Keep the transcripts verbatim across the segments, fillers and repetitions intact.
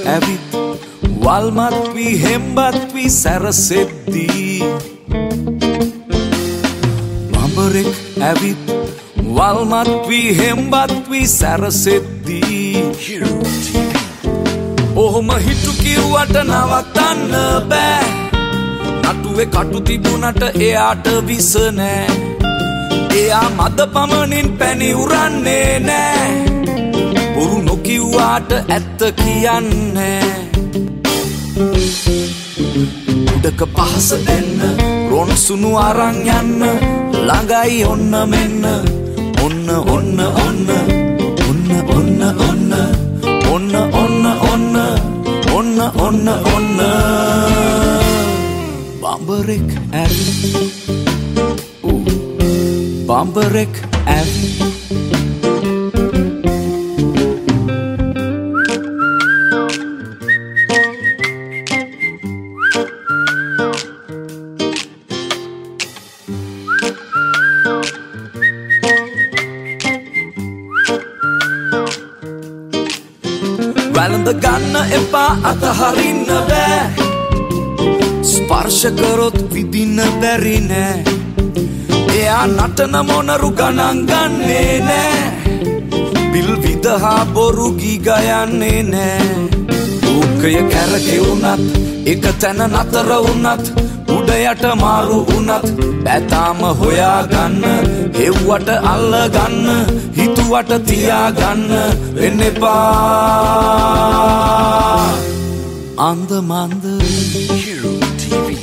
ඇවිත් වල්මත් වී හෙම්බත් වී සැරසෙද්දී බඹරෙක් ඇවිත් වල්මත් වී හෙම්බත් වී සැරසෙද්දී ඔහොම හිටු කිව්වට නවත්තන්න බෑ නටුවේ කටු තිබුණට එයාට විස නෑ එයා මද පමණින් පැණි උරන්නේ නෑ බොරු නොකිව්වාට ඇත්ත කියන්නේ උඩක පහස දෙන්න රොන්සුණු අරන් යන්න ළඟයි ඔන්න මෙන්න ඔන්න ඔන්න ඔන්න ඔන්න ඔන්න ඔන්න ඔන්න ඔන්න ඔන්න ඔන්න ඔන්න ඔන්න බඹරෙක් ඇවිත් බඹරෙක් ඇවිත් වැළඳ ගන්න එපා අතහරින්න බෑ ස්පර්ශ කරොත් විඳින්න බැරි නෑ එයා නටන මොනරු ගණන් ගන්නේ නෑ බිල් විදහා බොරු ගී ගයන්නේ නෑ දුකය කැරකෙවුනත් එක තැන නතර වුනත් උඩ යට මාරු වුනත් බැතාම හොයාගන්න හෙව්වට අල්ලගන්න හිතුවට තියාගන්න වෙන්න එපා අන්ද මන්ද Hero ටී වී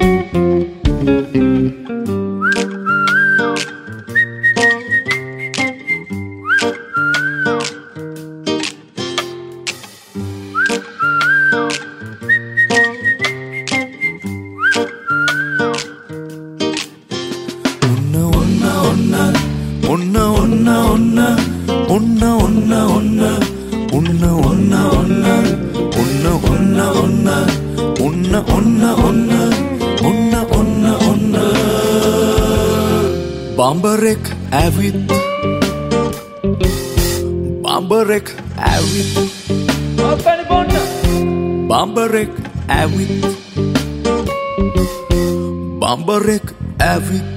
ඔන්න ඔන්න ඔන්න ඔන්න ඔන්න ඔන්න ඔන්න ඔන්න ඔන්න ඔන්න ඔන්න ඔන්න ඔන්න ඔන්න ඔන්න ඔන්න ඔන්න ඔන්න බඹරෙක් ඇවිත් බඹරෙක් ඇවිත් බඹරෙක් ඇවිත් බඹරෙක් ඇවිත්